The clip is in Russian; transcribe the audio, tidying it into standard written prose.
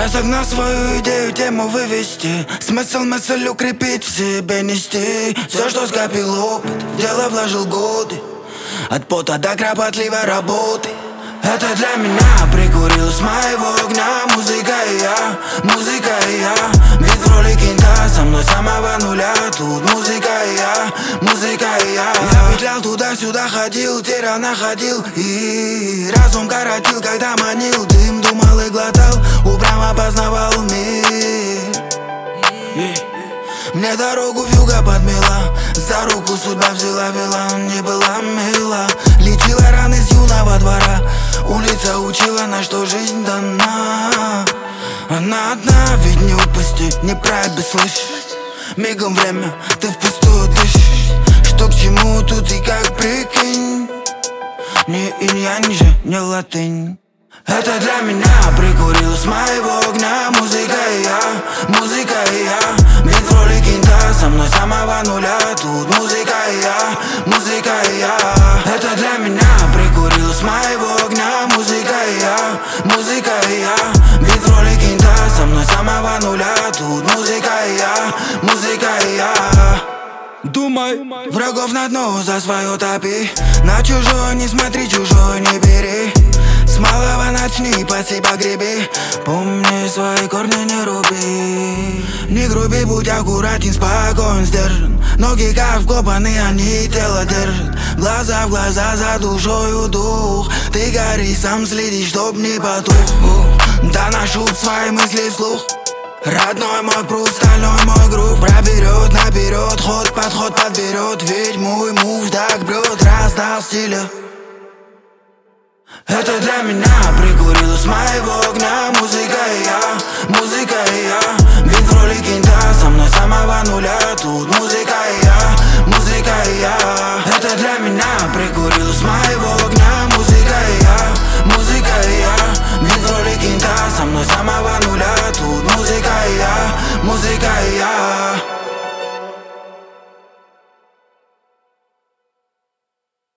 Разогнал свою идею, тему вывести. Смысл мысль укрепить, в себе нести. Все, что скопил опыт, в дело вложил годы. От пота до кропотливой работы. Это для меня прикурил с моего огня. Музыка и я, музыка и я. Бит в роли кента, со мной с самого нуля. Тут музыка и я, музыка и я. Я петлял туда-сюда, ходил, терял, находил. И разум коротил, когда манил. Дым думал и глотал, упрямо познавал мир. Мне дорогу вьюга подмела, за руку судьба взяла, вела, не была мила. Лечила раны с юного двора, улица учила, на что жизнь дана. Она одна, ведь не упусти, не проеби, слышишь. Мигом время, ты впустую дышишь. Что к чему тут и как, прикинь. Не инь-янь же, не латынь. Это для меня прикурил с моего огня. Музыка и я, музыка и я. Бит в роли кента, со мной с самого нуля. Тут музыка и я, музыка и я. Это для меня прикурил с моего огня. Музыка и я, музыка и я. Бит в роли кента, со мной с самого нуля. Тут музыка и я, музыка и я. Думай, врагов на дно за свое топи. На чужое не смотри, чужое не бери. С малого начни, паси погреби. Помни, свои корни не руби. Не груби, будь аккуратен, спокоен, сдержан. Ноги как вкопаны, они тело держат. Глаза в глаза, за душою дух. Ты гори, сам следи, чтоб не потух. Доношу свои мысли вслух. Родной мой пруд, стальной мой грув. Проберет наперед, ход подберет. Ведь мой муж так брет, раздал стиля. Это для меня прикурил с моего огня. Музыка